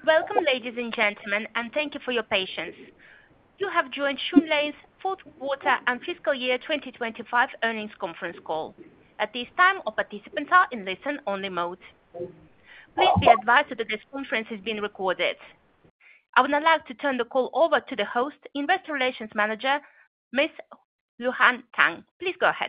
Welcome, ladies and gentlemen, and thank you for your patience. You have joined Xunlei's fourth quarter and fiscal year 2025 earnings conference call. At this time, all participants are in listen-only mode. Please be advised that this conference is being recorded. I would now like to turn the call over to the host, Investor Relations Manager, Ms. Luhan Tang. Please go ahead.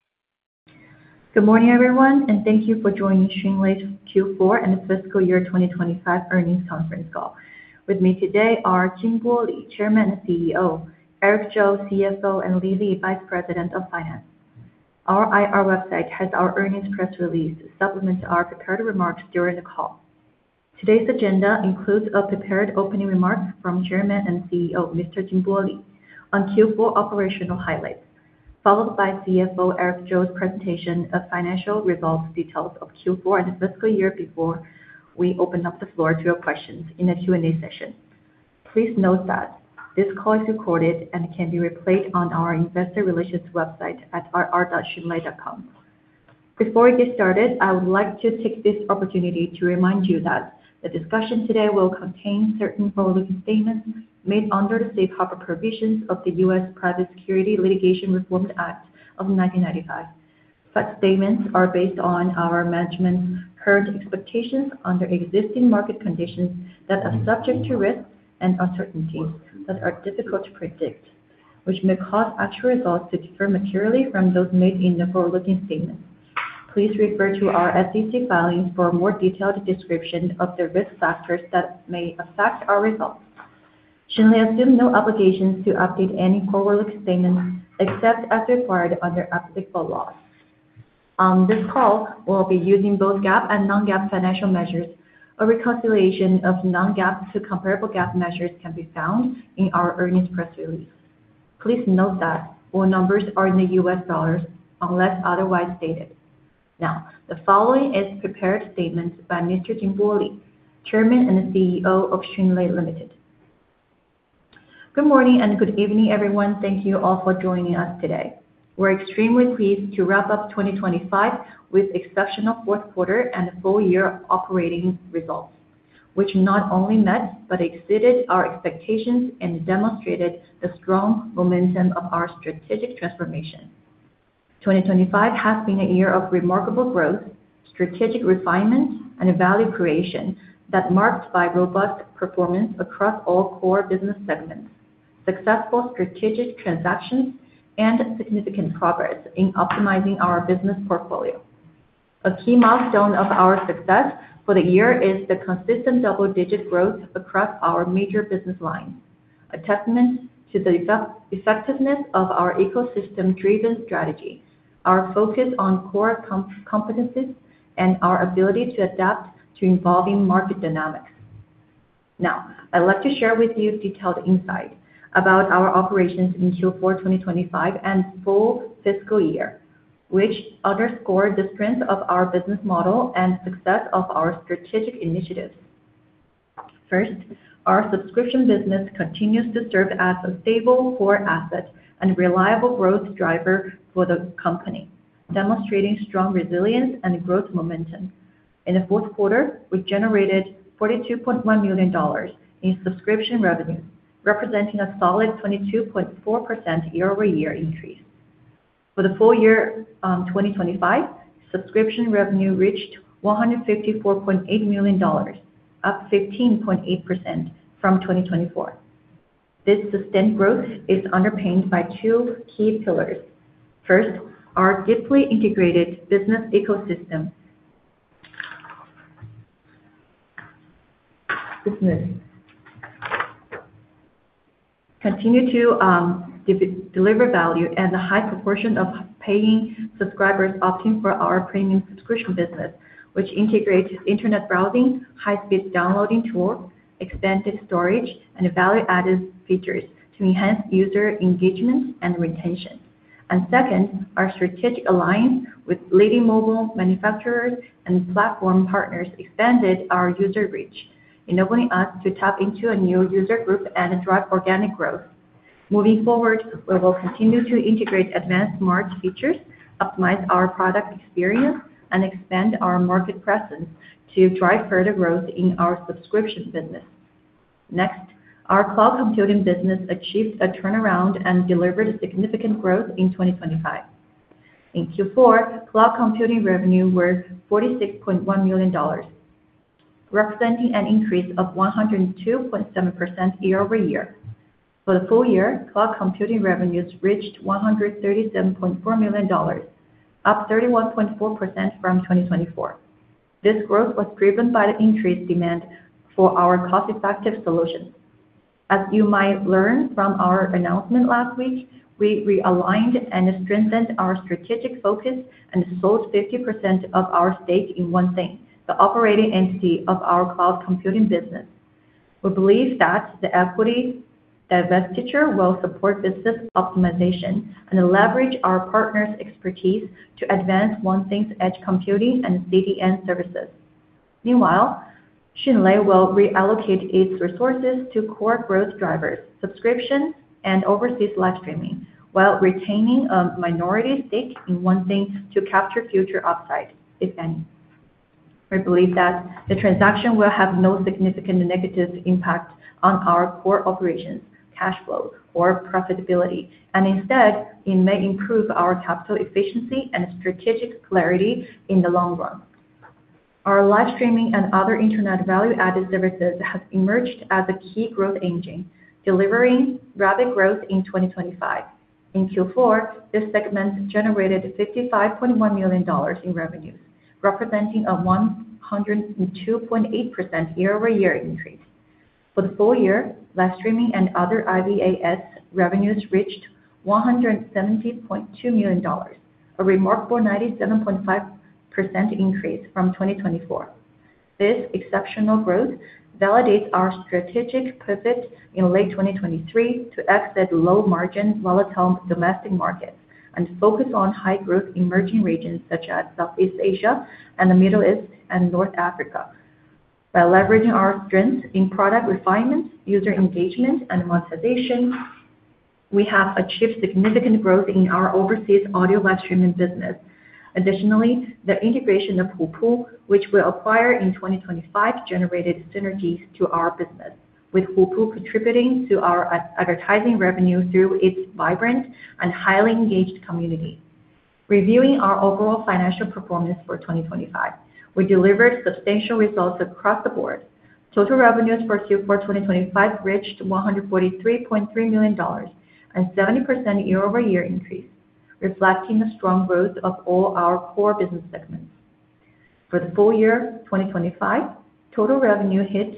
Good morning, everyone, and thank you for joining Xunlei's Q4 and fiscal year 2025 earnings conference call. With me today are Jinbo Li, Chairman and CEO, Eric Zhou, CFO, and Li Li, Vice President of Finance. Our IR website has our earnings press release to supplement our prepared remarks during the call. Today's agenda includes a prepared opening remark from Chairman and CEO, Mr. Jinbo Li, on Q4 operational highlights, followed by CFO Eric Zhou's presentation of financial results details of Q4 and the fiscal year before we open up the floor to your questions in the Q&A session. Please note that this call is recorded and can be replayed on our investor relations website at ir.xunlei.com. Before we get started, I would like to take this opportunity to remind you that the discussion today will contain certain forward-looking statements made under the safe harbor provisions of the U.S. Private Securities Litigation Reform Act of 1995. Such statements are based on our management's current expectations under existing market conditions that are subject to risks and uncertainties that are difficult to predict, which may cause actual results to differ materially from those made in the forward-looking statements. Please refer to our SEC filings for a more detailed description of the risk factors that may affect our results. Xunlei assumes no obligations to update any forward-looking statements except as required under applicable laws. On this call, we'll be using both GAAP and non-GAAP financial measures. A reconciliation of non-GAAP to comparable GAAP measures can be found in our earnings press release. Please note that all numbers are in the US dollars unless otherwise stated. Now, the following is prepared statements by Mr. Jinbo Li, Chairman and CEO of Xunlei Limited. Good morning and good evening, everyone. Thank you all for joining us today. We're extremely pleased to wrap up 2025 with exceptional fourth quarter and full year operating results, which not only met but exceeded our expectations and demonstrated the strong momentum of our strategic transformation. 2025 has been a year of remarkable growth, strategic refinement, and value creation that marked by robust performance across all core business segments, successful strategic transactions, and significant progress in optimizing our business portfolio. A key milestone of our success for the year is the consistent double-digit growth across our major business lines, a testament to the effectiveness of our ecosystem-driven strategy, our focus on core competencies, and our ability to adapt to evolving market dynamics. Now, I'd like to share with you detailed insight about our operations in Q4 2025 and full fiscal year, which underscore the strength of our business model and success of our strategic initiatives. First, our subscription business continues to serve as a stable core asset and reliable growth driver for the company, demonstrating strong resilience and growth momentum. In the fourth quarter, we generated $42.1 million in subscription revenue, representing a solid 22.4% year-over-year increase. For the full year 2025, subscription revenue reached $154.8 million, up 15.8% from 2024. This sustained growth is underpinned by two key pillars. First, our deeply integrated business ecosystem. Business continue to deliver value, and a high proportion of paying subscribers opting for our premium subscription business, which integrates internet browsing, high-speed downloading tools, expanded storage, and value-added features to enhance user engagement and retention. And second, our strategic alliance with leading mobile manufacturers and platform partners expanded our user reach, enabling us to tap into a new user group and drive organic growth. Moving forward, we will continue to integrate advanced smart features, optimize our product experience, and expand our market presence to drive further growth in our subscription business. Next, our cloud computing business achieved a turnaround and delivered significant growth in 2025. In Q4, cloud computing revenue were $46.1 million, representing an increase of 102.7% year-over-year. For the full year, cloud computing revenues reached $137.4 million, up 31.4% from 2024. This growth was driven by the increased demand for our cost-effective solutions. As you might learn from our announcement last week, we realigned and strengthened our strategic focus and sold 50% of our stake in OneThing, the operating entity of our cloud computing business. We believe that the equity divestiture will support business optimization and leverage our partners' expertise to advance OneThing's edge computing and CDN services. Meanwhile, Xunlei will reallocate its resources to core growth drivers, subscriptions, and overseas live streaming, while retaining a minority stake in OneThing to capture future upside, if any. We believe that the transaction will have no significant negative impact on our core operations, cash flow, or profitability, and instead, it may improve our capital efficiency and strategic clarity in the long run. Our live streaming and other internet value-added services have emerged as a key growth engine, delivering rapid growth in 2025. In Q4, this segment generated $55.1 million in revenues, representing a 102.8% year-over-year increase. For the full year, live streaming and other IVAS revenues reached $170.2 million, a remarkable 97.5% increase from 2024. This exceptional growth validates our strategic pivot in late 2023 to exit low-margin, volatile domestic markets and focus on high-growth emerging regions such as Southeast Asia and the Middle East and North Africa. By leveraging our strengths in product refinement, user engagement, and monetization, we have achieved significant growth in our overseas audio live streaming business. Additionally, the integration of Hupu, which we acquired in 2025, generated synergies to our business, with Hupu contributing to our advertising revenue through its vibrant and highly engaged community. Reviewing our overall financial performance for 2025, we delivered substantial results across the board. Total revenues for Q4 2025 reached $143.3 million, and 70% year-over-year increase, reflecting the strong growth of all our core business segments. For the full year 2025, total revenue hit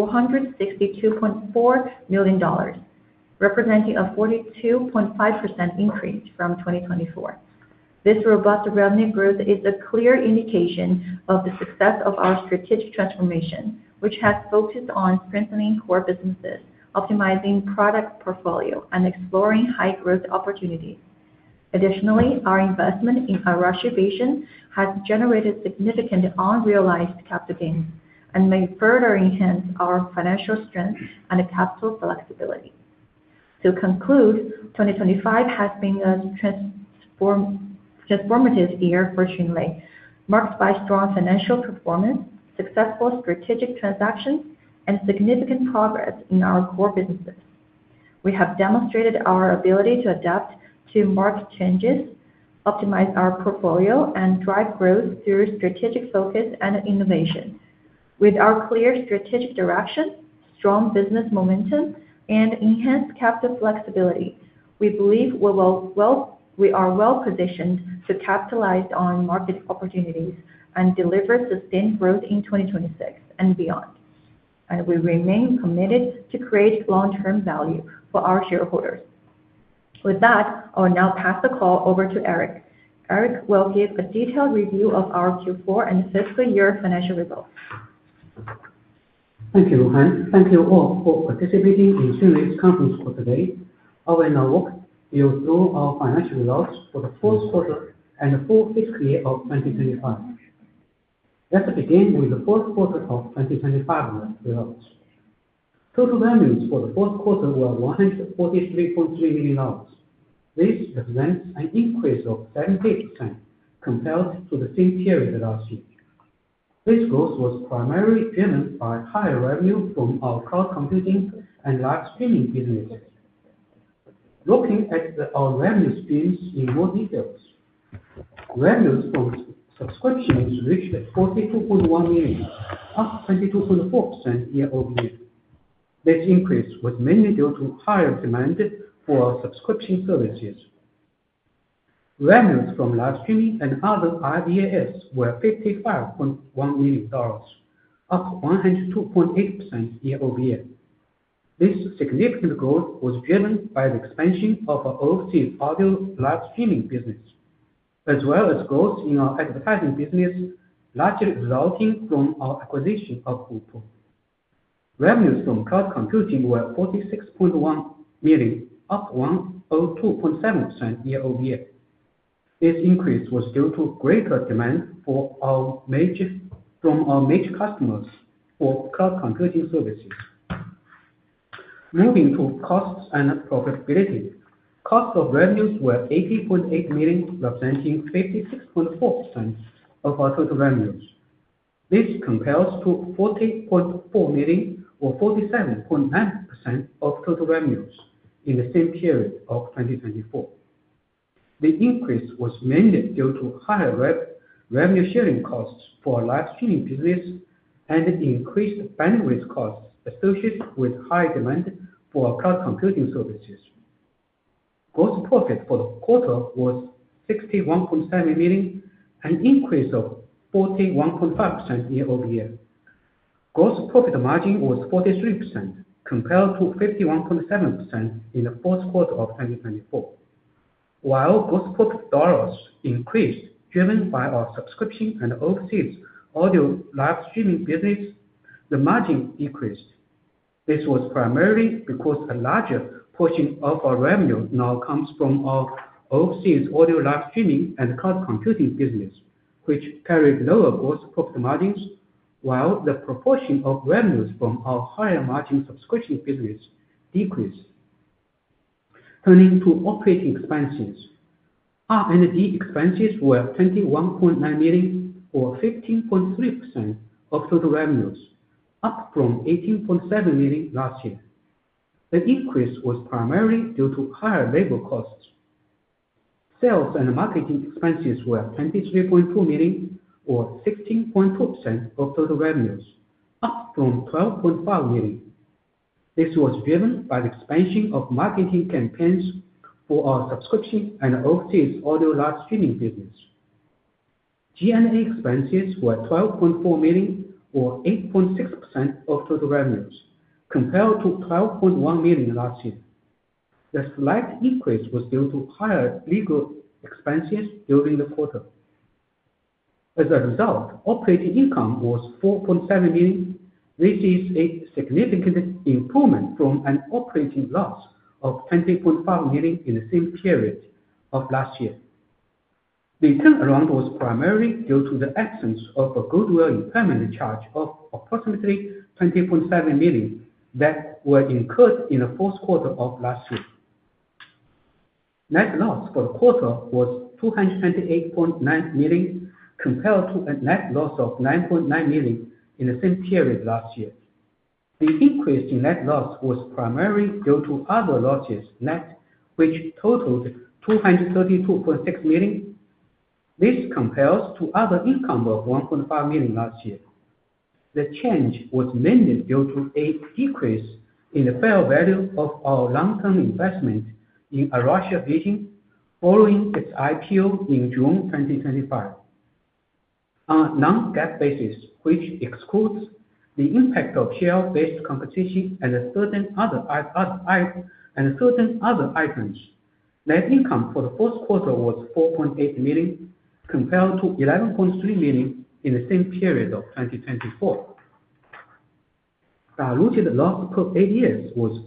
$462.4 million, representing a 42.5% increase from 2024. This robust revenue growth is a clear indication of the success of our strategic transformation, which has focused on strengthening core businesses, optimizing product portfolio, and exploring high-growth opportunities. Additionally, our investment in Arashi Vision has generated significant unrealized capital gains and may further enhance our financial strength and capital flexibility. To conclude, 2025 has been a transformative year for Xunlei, marked by strong financial performance, successful strategic transactions, and significant progress in our core businesses. We have demonstrated our ability to adapt to market changes, optimize our portfolio, and drive growth through strategic focus and innovation. With our clear strategic direction, strong business momentum, and enhanced capital flexibility, we believe we are well-positioned to capitalize on market opportunities and deliver sustained growth in 2026 and beyond. We remain committed to create long-term value for our shareholders. With that, I will now pass the call over to Eric. Eric will give a detailed review of our Q4 and fiscal year financial results. Thank you, Luhan. Thank you all for participating in Xunlei's conference call today. I will now walk you through our financial results for the fourth quarter and the full fiscal year of 2025. Let's begin with the fourth quarter of 2025 results. Total revenues for the fourth quarter were $143.3 million. This represents an increase of 70% compared to the same period last year. This growth was primarily driven by higher revenue from our cloud computing and live streaming businesses. Looking at our revenue streams in more details, revenues from subscriptions reached 42.1 million, up 22.4% year-over-year. This increase was mainly due to higher demand for our subscription services. Revenues from live streaming and other IVAS were $55.1 million, up 102.8% year-over-year. This significant growth was driven by the expansion of our overseas audio live streaming business, as well as growth in our advertising business, largely resulting from our acquisition of Hupu. Revenues from cloud computing were $46.1 million, up 102.7% year-over-year. This increase was due to greater demand from our major customers for cloud computing services. Moving to costs and profitability. Cost of revenues were $80.8 million, representing 56.4% of our total revenues. This compares to $40.4 million or 47.9% of total revenues in the same period of 2024. The increase was mainly due to higher revenue sharing costs for our live streaming business and increased bandwidth costs associated with high demand for our cloud computing services. Gross profit for the quarter was $61.7 million, an increase of 41.5% year-over-year. Gross profit margin was 43%, compared to 51.7% in the fourth quarter of 2024. While gross profit dollars increased, driven by our subscription and overseas audio live streaming business, the margin decreased. This was primarily because a larger portion of our revenue now comes from our overseas audio live streaming and cloud computing business, which carried lower gross profit margins, while the proportion of revenues from our higher margin subscription business decreased. Turning to operating expenses. R&D expenses were $21.9 million or 15.3% of total revenues, up from $18.7 million last year. The increase was primarily due to higher labor costs. Sales and marketing expenses were $23.2 million or 16.2% of total revenues, up from $12.5 million. This was driven by the expansion of marketing campaigns for our subscription and overseas audio live streaming business. G&A expenses were $12.4 million or 8.6% of total revenues, compared to $12.1 million last year. The slight increase was due to higher legal expenses during the quarter. As a result, operating income was $4.7 million. This is a significant improvement from an operating loss of $20.5 million in the same period of last year. The turnaround was primarily due to the absence of a goodwill impairment charge of approximately $20.7 million that were incurred in the fourth quarter of last year. Net loss for the quarter was $228.9 million, compared to a net loss of $9.9 million in the same period last year. The increase in net loss was primarily due to other losses net, which totaled $232.6 million. This compares to other income of $1.5 million last year. The change was mainly due to a decrease in the fair value of our long-term investment in Arashi Vision following its IPO in June 2025. On a non-GAAP basis, which excludes the impact of share-based compensation and certain other items, net income for the fourth quarter was $4.8 million, compared to $11.3 million in the same period of 2024. Diluted loss per ADS was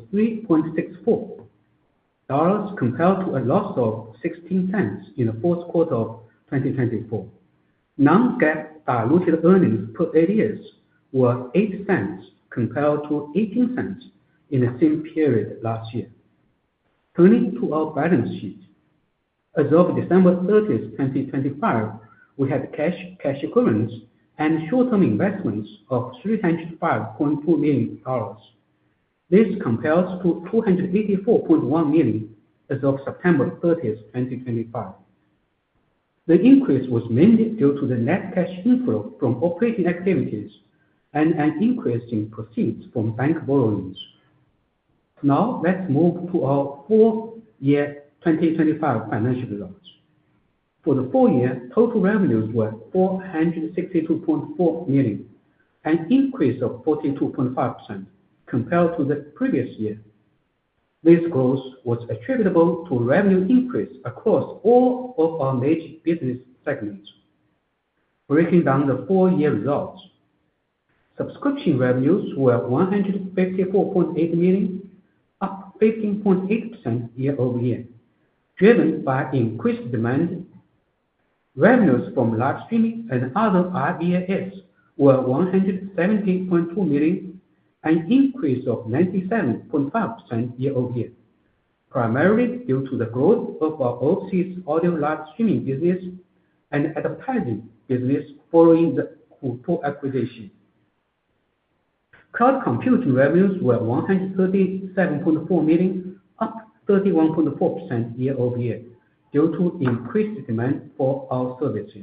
$3.64, compared to a loss of 16 cents in the fourth quarter of 2024. Non-GAAP diluted earnings per ADS were 8 cents, compared to 18 cents in the same period last year. Turning to our balance sheet. As of December 30, 2025, we had cash equivalents, and short-term investments of $305.2 million. This compares to $284.1 million as of September 30, 2025. The increase was mainly due to the net cash inflow from operating activities and an increase in proceeds from bank borrowings. Now, let's move to our full year 2025 financial results. For the full year, total revenues were $462.4 million, an increase of 42.5% compared to the previous year. This growth was attributable to revenue increase across all of our major business segments. Breaking down the full year results, subscription revenues were $154.8 million, up 15.8% year-over-year, driven by increased demand. Revenues from live streaming and other IVAS were $170.2 million, an increase of 97.5% year-over-year, primarily due to the growth of our overseas audio live streaming business and advertising business following the Hupu acquisition. Cloud computing revenues were $137.4 million, up 31.4% year-over-year, due to increased demand for our services.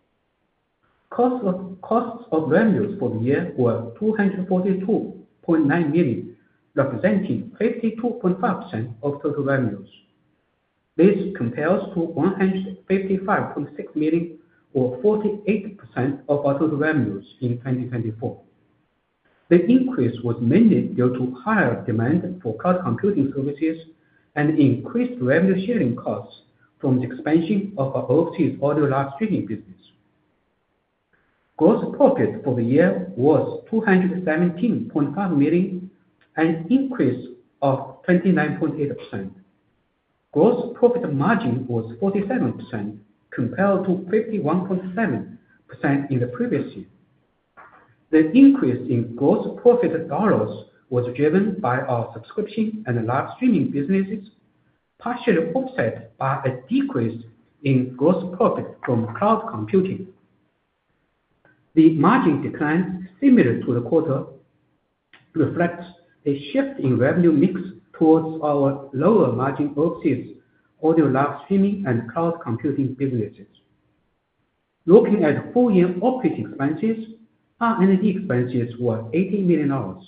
Costs of revenues for the year were $242.9 million, representing 52.5% of total revenues. This compares to $155.6 million, or 48% of our total revenues in 2024. The increase was mainly due to higher demand for cloud computing services and increased revenue sharing costs from the expansion of our overseas audio live streaming business. Gross profit for the year was $217.5 million, an increase of 29.8%. Gross profit margin was 47% compared to 51.7% in the previous year. The increase in gross profit dollars was driven by our subscription and live streaming businesses, partially offset by a decrease in gross profit from cloud computing. The margin decline, similar to the quarter, reflects a shift in revenue mix towards our lower margin overseas audio live streaming and cloud computing businesses. Looking at full year operating expenses, R&D expenses were $80 million, or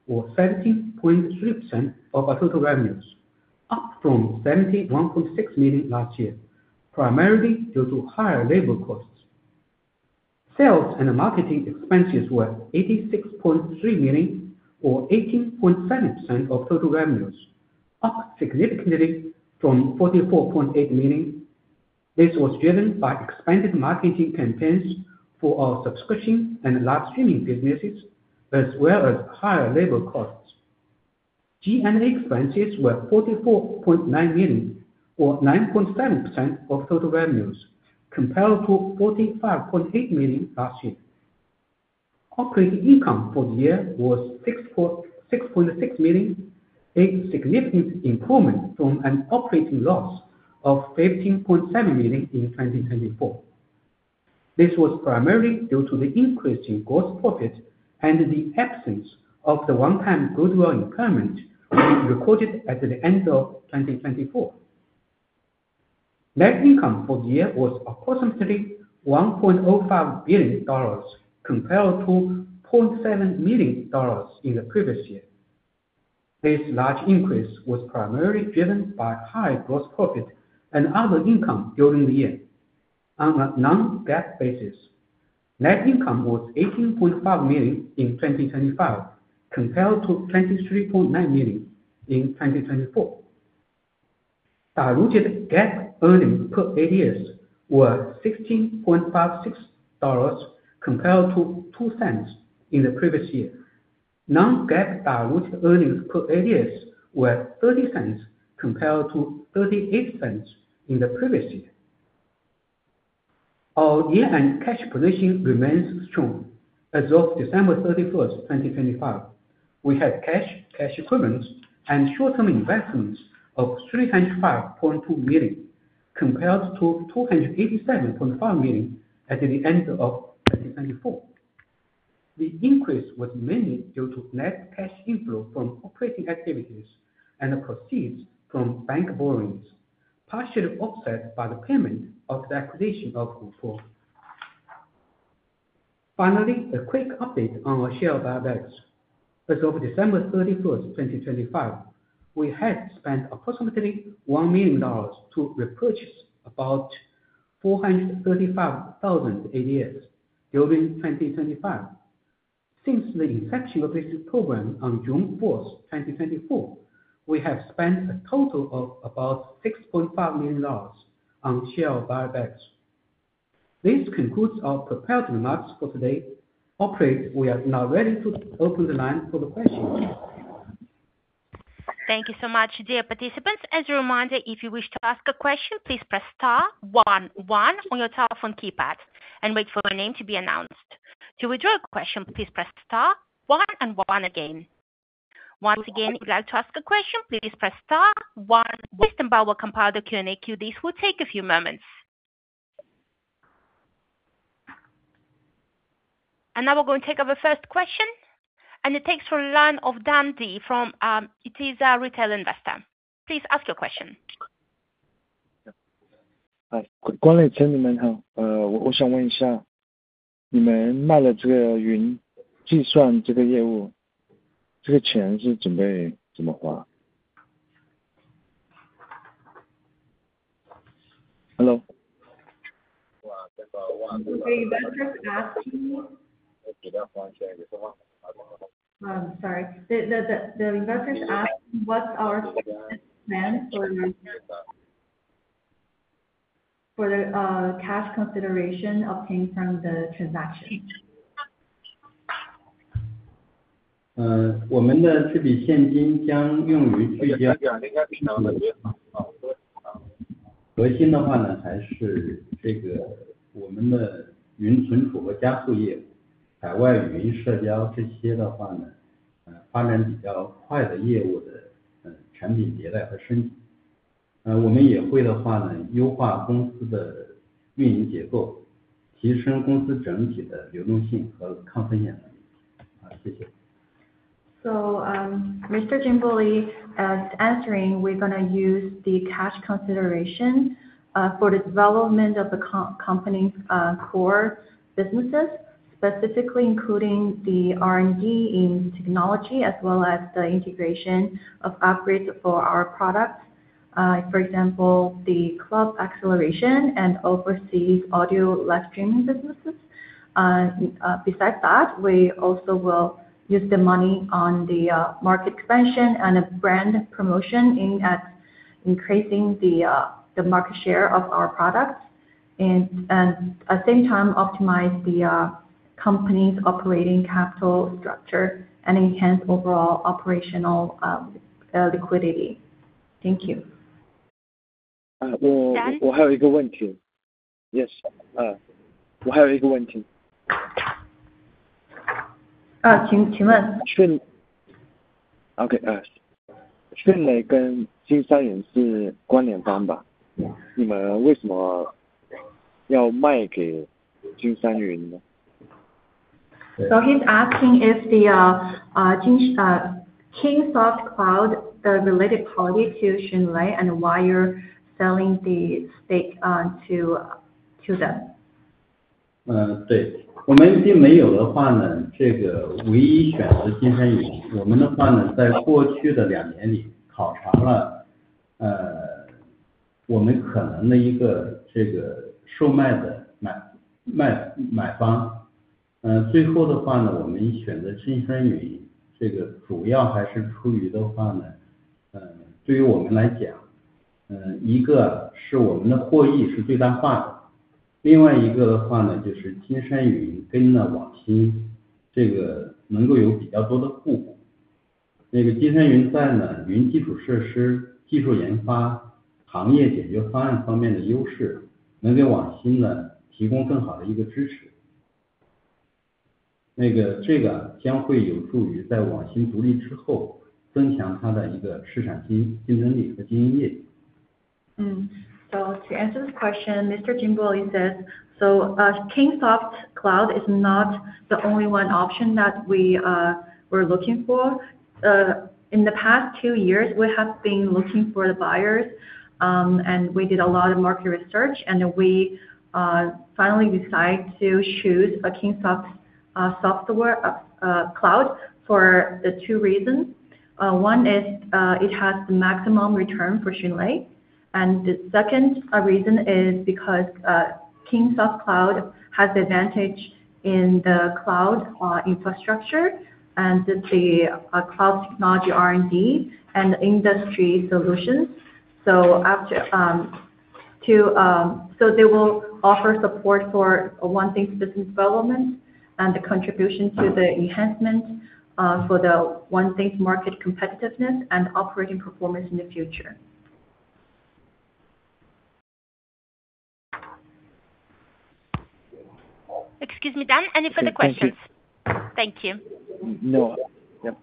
17.3% of our total revenues, up from $71.6 million last year, primarily due to higher labor costs. Sales and marketing expenses were $86.3 million, or 18.7% of total revenues, up significantly from $44.8 million. This was driven by expanded marketing campaigns for our subscription and live streaming businesses, as well as higher labor costs. G&A expenses were $44.9 million, or 9.7% of total revenues, compared to $45.8 million last year. Operating income for the year was $6.6 million, a significant improvement from an operating loss of $15.7 million in 2024. This was primarily due to the increase in gross profit and the absence of the one-time goodwill impairment we recorded at the end of 2024. Net income for the year was approximately $1.05 billion, compared to $0.7 million in the previous year. This large increase was primarily driven by high gross profit and other income during the year. On a non-GAAP basis, net income was $18.5 million in 2025, compared to $23.9 million in 2024. Diluted GAAP earnings per ADS were $16.56, compared to 2 cents in the previous year. Non-GAAP diluted earnings per ADS were 30 cents, compared to 38 cents in the previous year. Our year-end cash position remains strong. As of December 31, 2025, we had cash equivalents, and short-term investments of $305.2 million, compared to $287.5 million at the end of 2024. The increase was mainly due to net cash inflow from operating activities and proceeds from bank borrowings, partially offset by the payment of the acquisition of Hupu. Finally, a quick update on our share buybacks. As of December 31st, 2025, we had spent approximately $1 million to repurchase about 435,000 ADS during 2025. Since the inception of this program on June 4th, 2024, we have spent a total of about $6.5 million on share buybacks. This concludes our prepared remarks for today. Operator, we are now ready to open the line for the questions. Thank you so much, dear participants. As a reminder, if you wish to ask a question, please press star 11 on your telephone keypad and wait for your name to be announced. To withdraw a question, please press star 1 and 1 again. Once again, if you'd like to ask a question, please press star 1. Wisdom Bar will compile the Q&A queue. This will take a few moments. And now we're going to take our first question, and it takes from the line of Dan D from it is a retail investor. Please ask your question. 管理层你们好，我想问一下，你们卖了这个云计算这个业务，这个钱是准备怎么花 ？Hello。 Sorry. The investors asked what's our plan for the cash consideration obtained from the transaction. 我们的这笔现金将用于聚焦核心的话呢，还是这个我们的云存储和加速业务。 海外语音社交这些的话呢，发展比较快的业务的产品迭代和升级。我们也会的话呢，优化公司的运营结构，提升公司整体的流动性和抗风险能力。谢谢。 So, Mr. Jinbo Li is answering, we're going to use the cash consideration for the development of the company's core businesses, specifically including the R&D in technology as well as the integration of upgrades for our products. For example, the club acceleration and overseas audio live streaming businesses. Besides that, we also will use the money on the market expansion and brand promotion aimed at increasing the market share of our products, and at the same time optimize the company's operating capital structure and enhance overall operational liquidity. Thank you. 我还有一个问题 ，Yes， 我还有一个问题。 请问。 OK， 迅雷跟金山云是关联方吧？你们为什么要卖给金山云呢？ So he's asking if the Kingsoft Cloud, the related party to Xunlei, and why you're selling the stake to them. 对，我们并没有的话呢，这个唯一选择金山云。我们的话呢，在过去的2年里考察了，我们可能的一个这个售卖的买方。最后的话呢，我们选择金山云，这个主要还是出于的话呢，对于我们来讲，一个是我们的获益是最大化的，另外一个的话呢，就是金山云跟了网新，这个能够有比较多的互补。那个金山云在呢云基础设施、技术研发、行业解决方案方面的优势，能给网新呢提供更好的一个支持。这个将会有助于在网新独立之后，增强它的一个市场竞争力和经营业绩。 So to answer this question, Mr. Jinbo Li says, so Kingsoft cloud is not the only one option that we were looking for. In the past 2 years, we have been looking for the buyers, and we did a lot of market research, and we finally decided to choose a Kingsoft software cloud for the 2 reasons. One is it has the maximum return for Xunlei, and the second reason is because Kingsoft Cloud has the advantage in the cloud infrastructure and the cloud technology R&D and industry solutions. So they will offer support for OneThing's business development and the contribution to the enhancement for the OneThing's market competitiveness and operating performance in the future. Excuse me, Dan, any further questions? Thank you. No. Yep.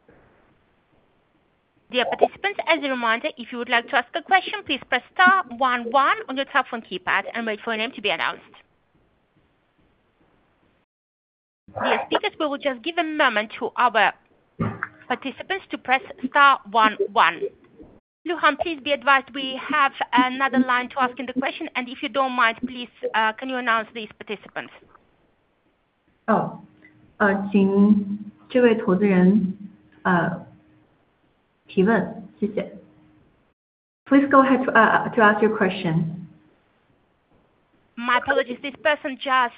Dear participants, as a reminder, if you would like to ask a question, please press star 11 on your telephone keypad and wait for your name to be announced. Dear speakers, we will just give a moment to our participants to press star 11. Luhan, please be advised we have another line to ask in the question, and if you don't mind, please can you announce these participants? 请这位投资人提问，谢谢。Please go ahead to ask your question. My apologies, this person just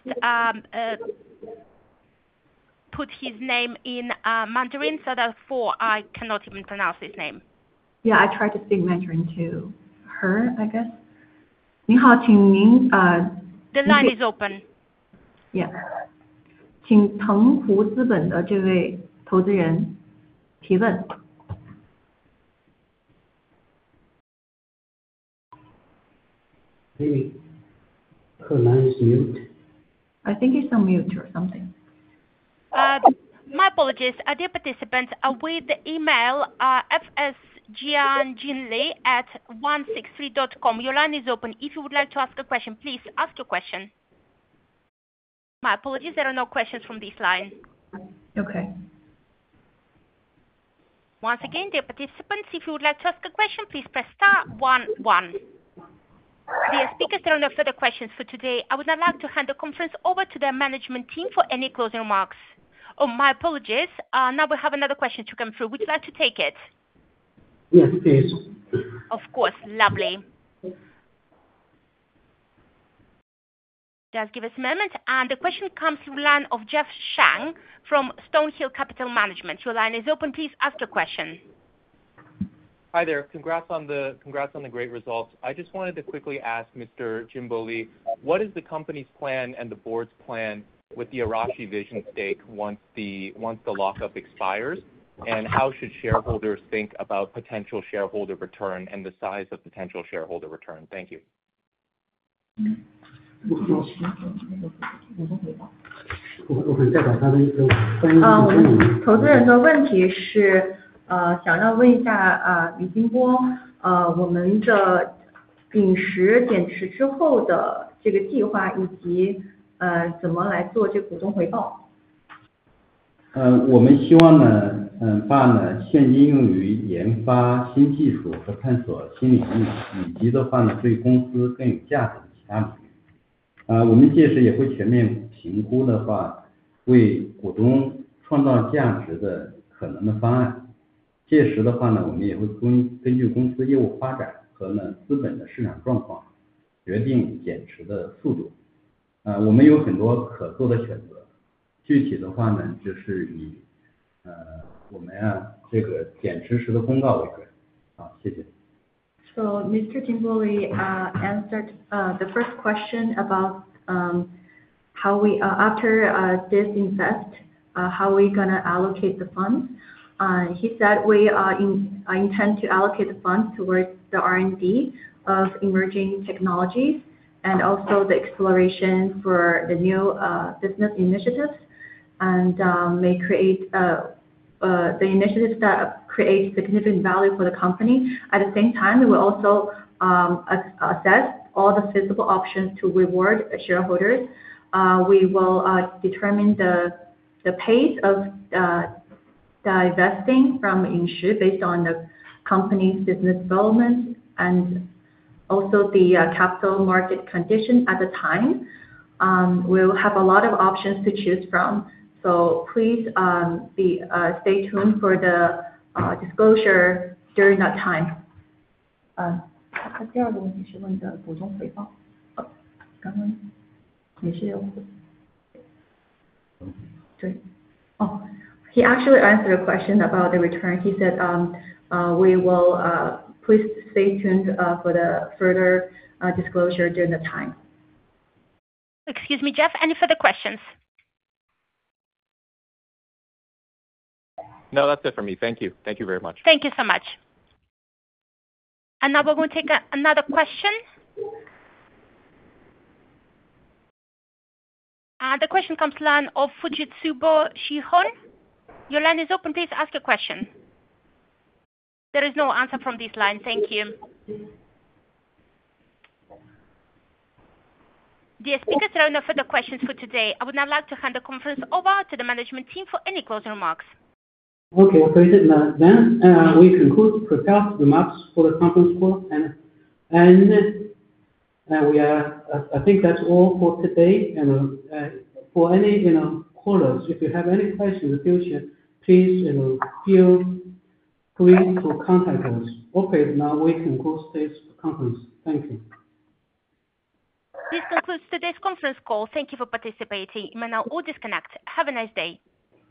put his name in Mandarin, so therefore I cannot even pronounce his name. Yeah, I tried to speak Mandarin to her, I guess. 您好，请您 The line is open. Yeah. 请腾湖资本的这位投资人提问。 Maybe her line is mute. I think he's on mute or something. My apologies, dear participants, with the email fsjianjinli@163.com. Your line is open. If you would like to ask a question, please ask your question. My apologies, there are no questions from this line. Okay. Once again, dear participants, if you would like to ask a question, please press star 11. Dear speakers, there are no further questions for today. I would now like to hand the conference over to the management team for any closing remarks. Oh, my apologies. Now we have another question to come through. Would you like to take it? Yes, please. Of course. Lovely. Just give us a moment. And the question comes from the line of Jeff Shang from Stonehill Capital Management. Your line is open. Please ask your question. Hi there. Congrats on the great results. I just wanted to quickly ask Mr. Jinbo Li, what is the company's plan and the board's plan with the Arashi Vision stake once the lockup expires? And how should shareholders think about potential shareholder return and the size of potential shareholder return? Thank you. 我很代表他的一个关于我们投资人的问题是想要问一下李金波我们的饮食减持之后的这个计划以及怎么来做这个股东回报。 我们希望呢把现金用于研发新技术和探索新领域，以及的话呢对公司更有价值的其他领域。我们届时也会全面评估的话，为股东创造价值的可能的方案。届时的话呢，我们也会根据公司业务发展和资本的市场状况，决定减持的速度。我们有很多可做的选择，具体的话呢，就是以我们这个减持时的公告为准。好，谢谢。 So Mr. Jinbo Li answered the first question about how we after this invest how we gonna allocate the funds. He said we intend to allocate the funds towards the R&D of emerging technologies and also the exploration for the new business initiatives and may create the initiatives that create significant value for the company. At the same time, we will also assess all the feasible options to reward shareholders we will determine the pace of divesting from Yingshi based on the company's business development and also the capital market condition at the time. We'll have a lot of options to choose from. So please stay tuned for the disclosure during that time. 他第二个问题是问的股东回报，刚刚也是有对哦。He actually answered a question about the return. He said, we will please stay tuned for the further disclosure during the time. Excuse me, Jeff, any further questions? No, that's it for me. Thank you. Thank you very much. Thank you so much. And now we're going to take another question. The question comes to the line of Fujitsubo Shihon. Your line is open. Please ask your question. There is no answer from this line. Thank you. Dear speakers, there are no further questions for today. I would now like to hand the conference over to the management team for any closing remarks. Okay, operator. Then we conclude prepared remarks for the conference call, and we are. I think that's all for today. And for any callers, if you have any questions in the future, please feel free to contact us. Okay, now we conclude today's conference. Thank you. This concludes today's conference call. Thank you for participating. You may now all disconnect. Have a nice day.